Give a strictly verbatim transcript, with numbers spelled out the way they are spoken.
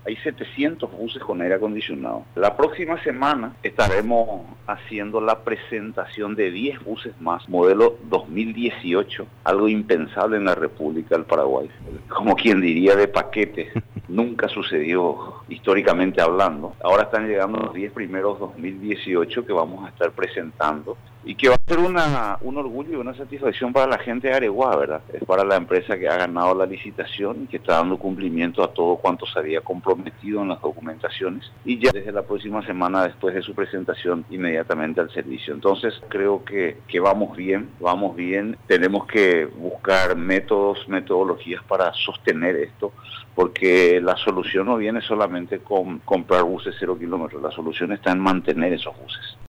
hay setecientos buses con aire acondicionado. La próxima semana estaremos haciendo la presentación de diez buses más, modelo dos mil dieciocho, algo impensable en la República del Paraguay. Como quien diría, de paquete. Nunca sucedió históricamente hablando. Ahora están llegando los diez primeros dos mil dieciocho que vamos a estar presentando y que va a ser una, un orgullo y una satisfacción para la gente de Areguá, ¿verdad? Es para la empresa que ha ganado la licitación y que está dando cumplimiento a todo cuanto se había comprometido en las documentaciones, y ya desde la próxima semana, después de su presentación, inmediatamente al servicio. Entonces creo que, que vamos bien, vamos bien. Tenemos que buscar métodos, metodologías para sostener esto, porque la solución no viene solamente con comprar buses cero kilómetros, la solución está en mantener esos buses.